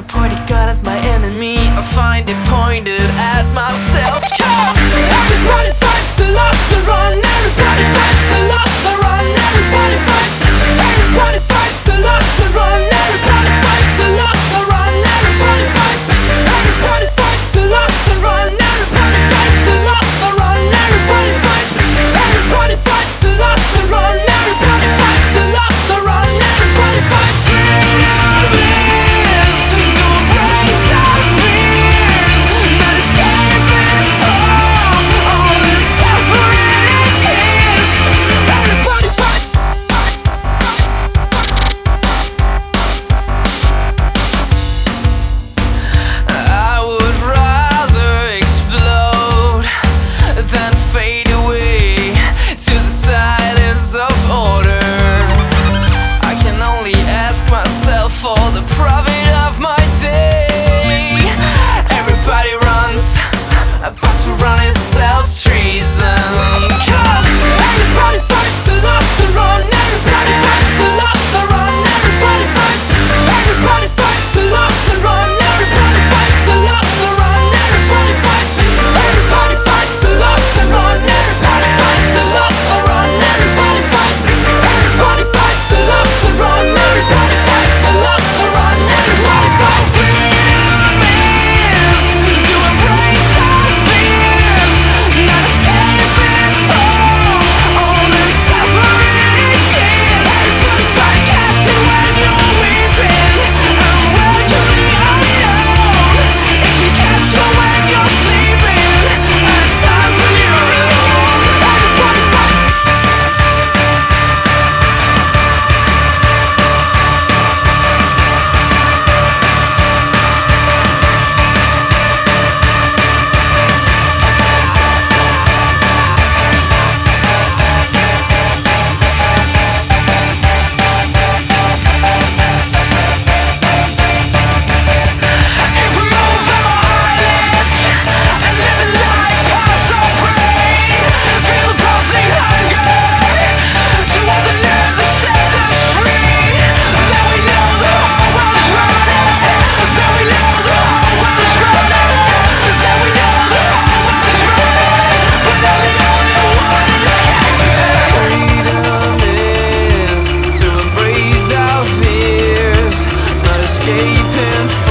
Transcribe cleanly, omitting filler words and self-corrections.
point a gun at my enemy, I find it pointed at myself. 'Cause everybody fights the lost to run. Everybody fights the lost to run. Everybody fights. Everybody fights the lost to run. Everybody fights the lost to run. Everybody fights. Everybody fights the lost to run. Everybody fights the lost to run. Everybody fights. Everybody fights the lost to run. Everybody fights the lost to run. Everybody fights. Freedom is to embrace our fears, not escaping from all the suffering and tears. Everybody fights. I would rather explode than fade away to the silence of order. I can only ask myself for the profit of my day. Everybody runs, but to run is self-treason. 'Cause everybody fights the lost to run. Everybody fights the lost to run. Everybody fights. Everybody fights the lost to run. Everybody fights the lost to run. Everybody fights. Everybody fights the lost to run. Everybody fights the lost to run. Everybody fights. Everybody fights the lost to run. Everybody fights the lost to run. Everybody fights. Freedom is to embrace our fears, not escaping from all the suffering and tears. Try to catch you when you're weeping and welcoming unknown. It can catch you when you're sleeping at times when you're alone. Everybody fights. If we move our eyelids and live a life past our brain, feel the pulsing hunger to want the nerve that set us free. Then we know the whole world is running. Then we know the whole world is running. Then we know the whole world is running. But then the only one is captive. Freedom is to embrace our fears, not escaping